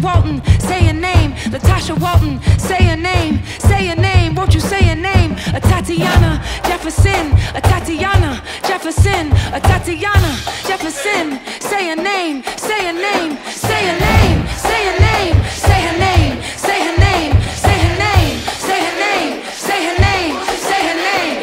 Walton, say your name. Latasha Walton, say your name. Say your name, won't you say your name? A Tatiana Jefferson, a Tatiana Jefferson, a Tatiana Jefferson. Say your name, say your name, say your name, say your name, say her name, say her name, say her name, say her name, say her name, say her name.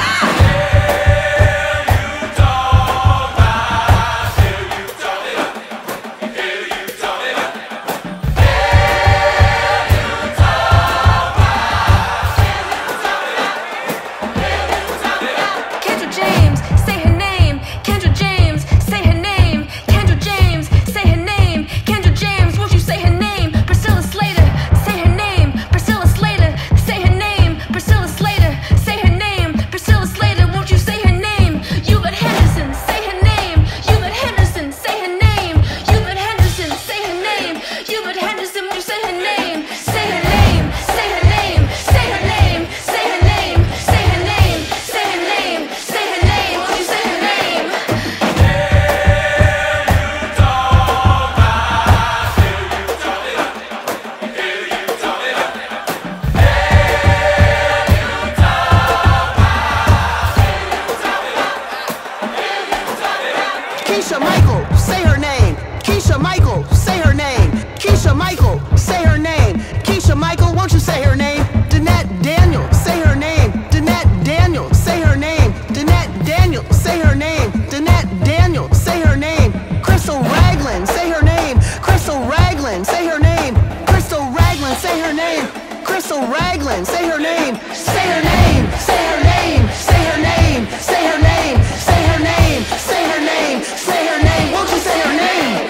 Keisha Michael, say her name. Keisha Michael, say her name. Keisha Michael, say her name. Keisha Michael, won't you say her name? Danette Daniel, say her name. Danette Daniel, say her name. Danette Daniel, say her name. Danette Daniel, say her name. Crystal Ragland, say her name. Crystal Ragland, say her name. Crystal Ragland, say her name. Crystal Ragland, say her name. Say her name, say her name, say her name, say her name, say her name, say her name, say her name. Won't you say her name?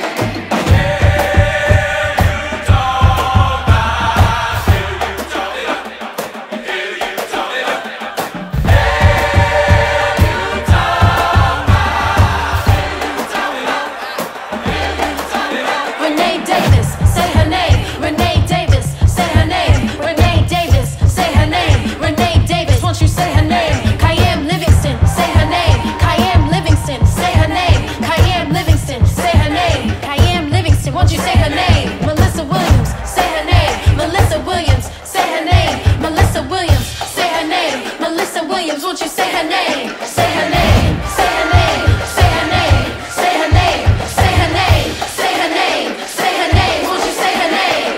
Renee Davis, say her name. Renee Davis, say her name. Renee Davis, say her name. Renee Davis, won't you say her name? Kayam Livingston, say her name. Kayam Livingston, say her name. Kayam Livingston, say her name. Kayam Livingston, won't you say her name? Melissa Williams, say her name. Melissa Williams, say her name. Melissa Williams, say her name. Melissa Williams, won't you say her name? Say her name. Say her name. Say her name. Say her name. Say her name. Say her name. Say her name. Won't you say her name?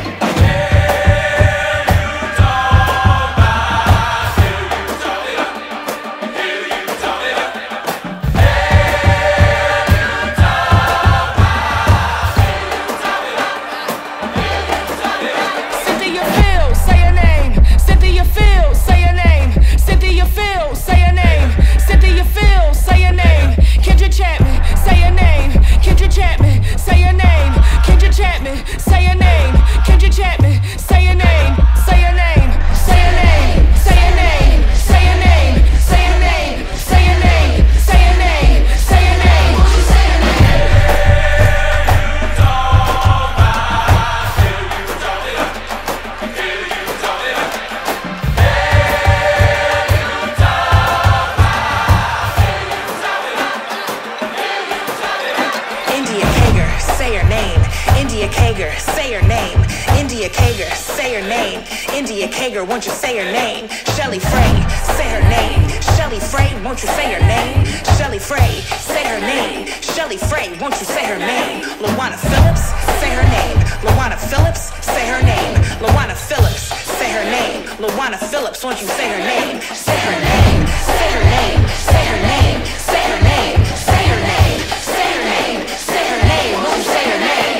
Cynthia Fields, say her name. Cynthia Fields, say her name. Cynthia Fields, say her name. Cynthia Fields, say her name. Kendra Chapman, say her name. Kendra Chapman, say her name. Kendra Chapman, say her name. Kendra Chapman, say her name. Say her name. Say her name. Say her name. Say her name. Say her name. Say her name. Say her name. Say her name. Won't you say her name? India Kager, say her name. India Kager, say her name. India Kager, say her name. India Kager, won't you say her name? Shelly Frey, say her name. Shelly Frey, won't you say her name? Shelly Frey, say her name. Shelly Frey, won't you say her name? Lawana Phillips, say her name. Lawana Phillips, say her name. Lawana Phillips, say her name. Lawana Phillips, won't you say her name? Say her name. Say her name. Say her name. Say her name. Say her name. Say her name. Say her name. Won't you say her name?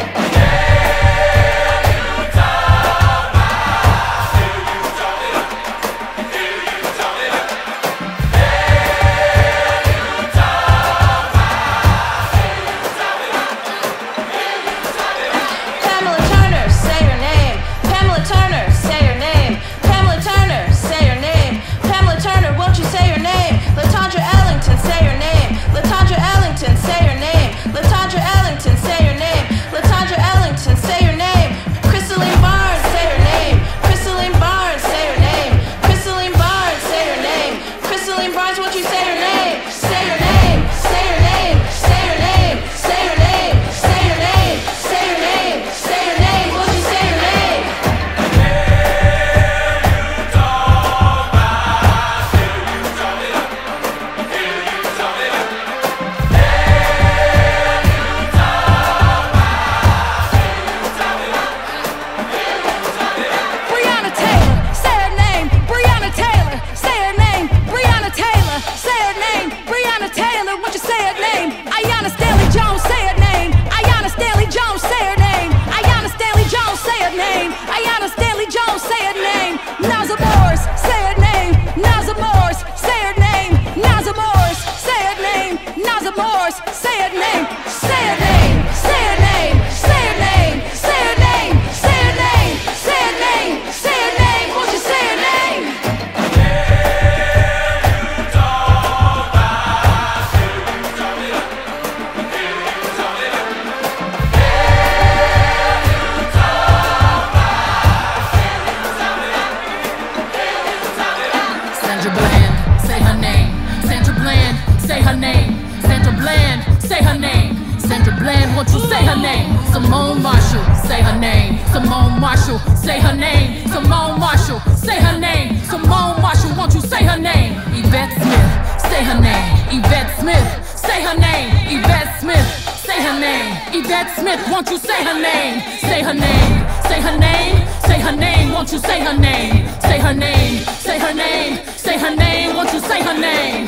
Pamela Turner, say her name. Pamela Turner, say her name. Pamela Turner, say her name. Pamela Turner, won't you say her name? LaTondra Ellington, won't you say her name? Simone Marshall, say her name. Simone Marshall, say her name. Simone Marshall, say her name. Simone Marshall, won't you say her name? Yvette Smith, say her name. Yvette Smith, say her name. Yvette Smith, say her name. Yvette Smith, won't you say her name? Say her name. Say her name. Say her name, won't you say her name? Say her name. Say her name. Say her name, won't you say her name?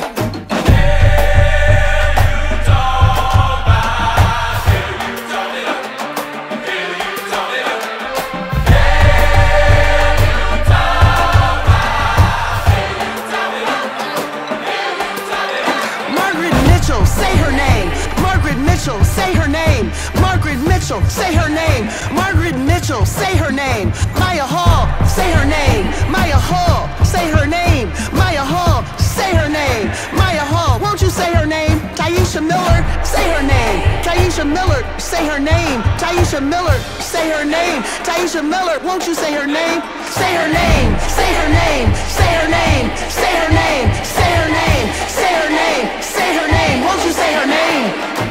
Say her name. Margaret Mitchell, say her name. Margaret Mitchell, say her name. Margaret Mitchell, say her name. Maya Hall, say her name. Maya Hall, say her name. Maya Hall, say her name. Maya Hall, won't you say her name? Taisha Miller, say her name. Taisha Miller, say her name. Taisha Miller, say her name. Taisha Miller, won't you say her name? Say her name. Say her name. Say her name. Say her name. Say her name. Say her name. Say her name. Won't you say her name?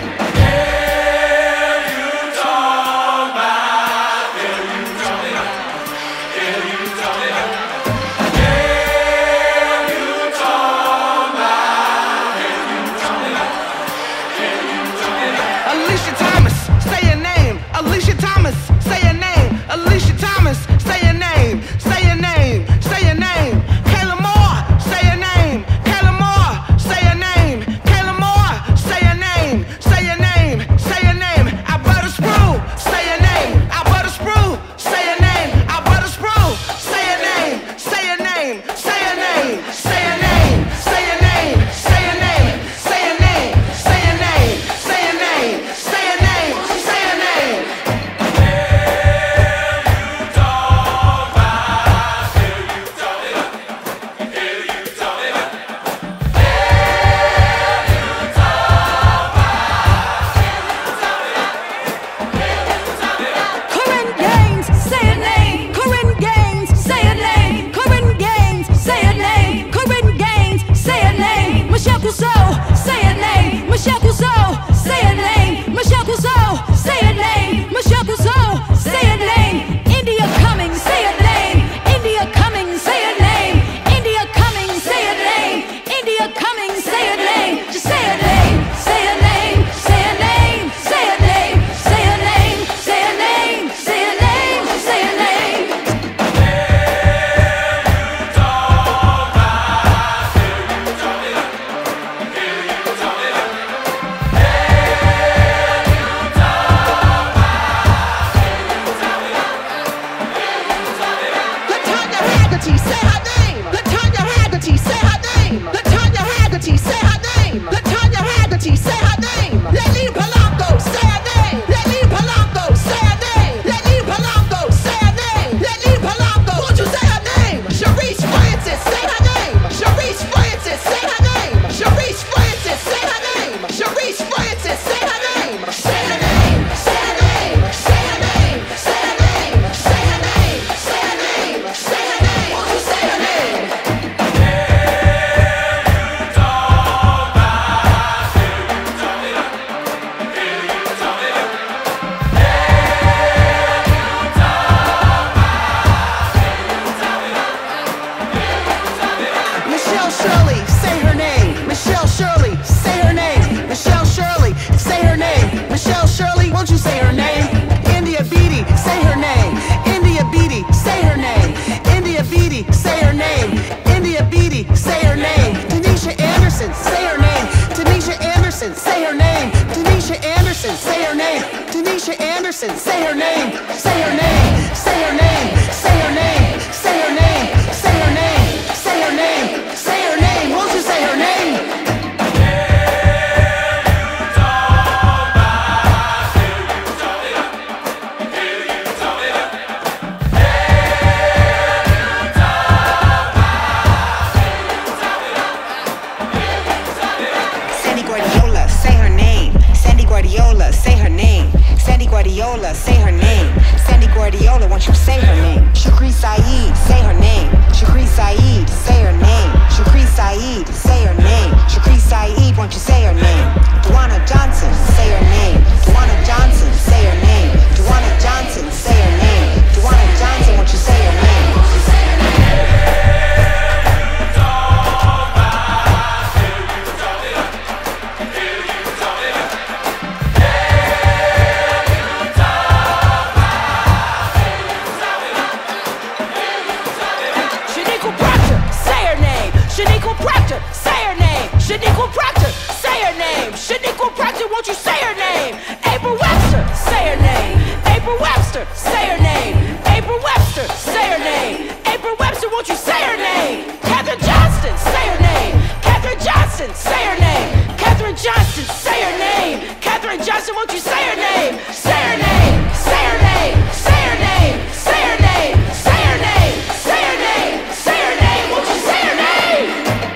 Alicia Thomas, say your name. Alicia Thomas, say your name. Alicia Thomas, say your name. Say your name. Say your name. Kayla Moore, say your name. Kayla Moore, say your name. Kayla Moore, say your name. Say your name. Say your name. Alberta Sproul, say your name. Alberta Sproul, say your name. Alberta Sproul, say your name. Say your name. Say your name. Say your name. Say your name. Say your name. Say your name. Say your name. Say your name. Say your name. Say your name. Corinne Gaines, say her name. Corinne Gaines, say her name. Corinne Gaines, say her name. Corinne Gaines, say her name. Michelle Clouseau, say her name. Michelle Clouseau, say her name. Michelle Clouseau, say her name. Michelle Clouseau, say her name. India Cummings, say her name. India Cummings, say her name. India Cummings, say her name. India Cummings, say her name. Just say her name. Say her name. Say her name. Say her name. Say her name. Say her name. Say her name. Say her name. Latanya Haggerty, say her name. Latanya Haggerty, say her name. Latanya Haggerty, say her name. Latanya Haggerty, say her name. Lenny Polanco, say her name. Lenny Polanco, say her name. Lenny Polanco, say her name. Lenny Polanco, won't you say her name? Sharice Francis, say her name. Sharice Francis, say her name. Sharice Francis, say her name. Sharice Francis, say her name. Say her name. Say her name. Say her name. Say her name. Say her name. Say her name. Say her name. Won't you say her name? Michelle Shirley, say her name. Michelle Shirley, say her name. Michelle Shirley, say her name. Michelle Shirley, won't you say her name? India Beatty, say her name. India Beatty, say her name. India Beatty, say her name. India Beatty, say her name. Tanisha Anderson, say her name. Tanisha Anderson, say her name. Tanisha Anderson, say her name. Tanisha Anderson, say her name. Say her name. Say her name. Say her name. Say her name. Say her name. Say her name. Say her name. Won't you say her name? Sandy Guardiola, say her name. Sandy Guardiola, say her name. Sandy Guardiola, say her name. Sandy Guardiola, won't you say her name? Shukri Saeed, say her name. Shukri Saeed, say her name. Shukri Saeed, say her name. Shukri Saeed, won't you say her name? Duana Johnson, say her name. Duana Johnson. Shaniqua Proctor, say her name. Shaniqua Proctor, won't you say her name? April Webster, say her name. April Webster, say her name. April Webster, say her name. April Webster, won't you say her name? Katherine Johnston, say her name. Katherine Johnston, say her name. Katherine Johnston, say her name. Katherine Johnston, won't you say her name? Say her name. Say her name. Say her name. Say her name. Say her name. Say her name. Say her name. Won't you say her name?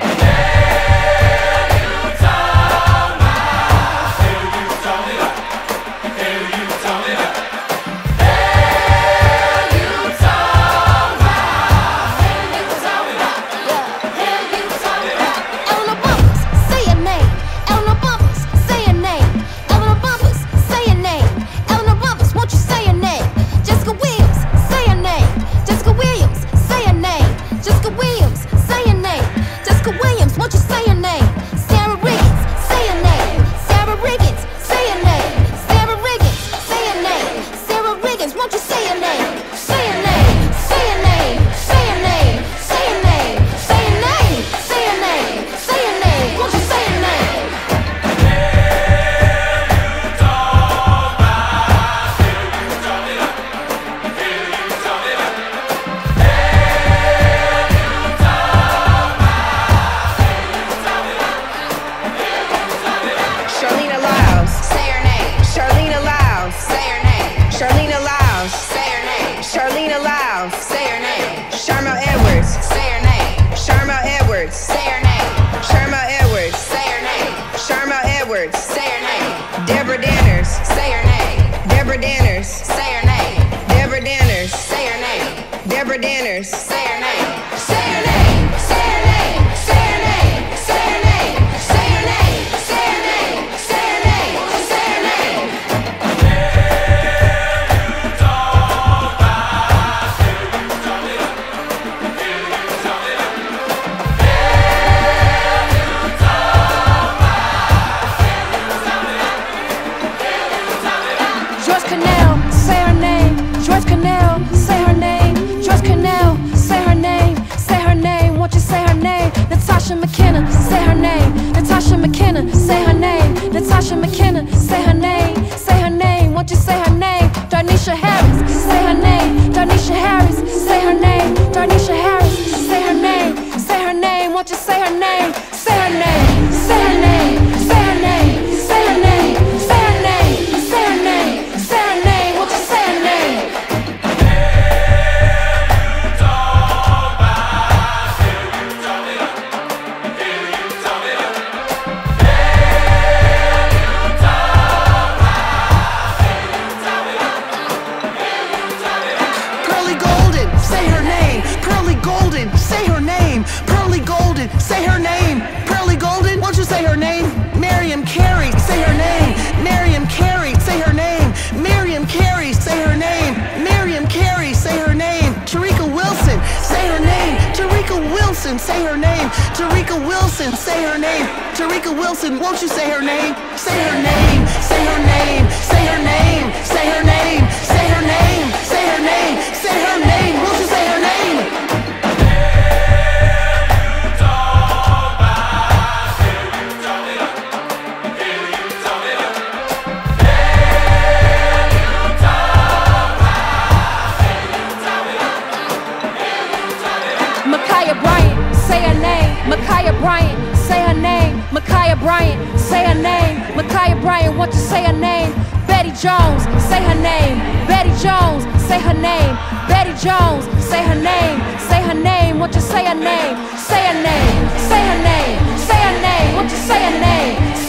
Say her name. Tarika Wilson, say her name. Tarika Wilson, won't you say her name? Say her name. Say her name. Say her name. Say her name. Say her name. Say her name. Say her name. Won't you say her name? Ma'Khia Bryant, say her name. Ma'Khia Bryant, say her name. Ma'Khia Bryant, won't you say her name? Betty Jones, say her name. Betty Jones, say her name. Betty Jones, say her name. Say her name, won't you say her name? Say her name, say her name, say her name, won't you say her name?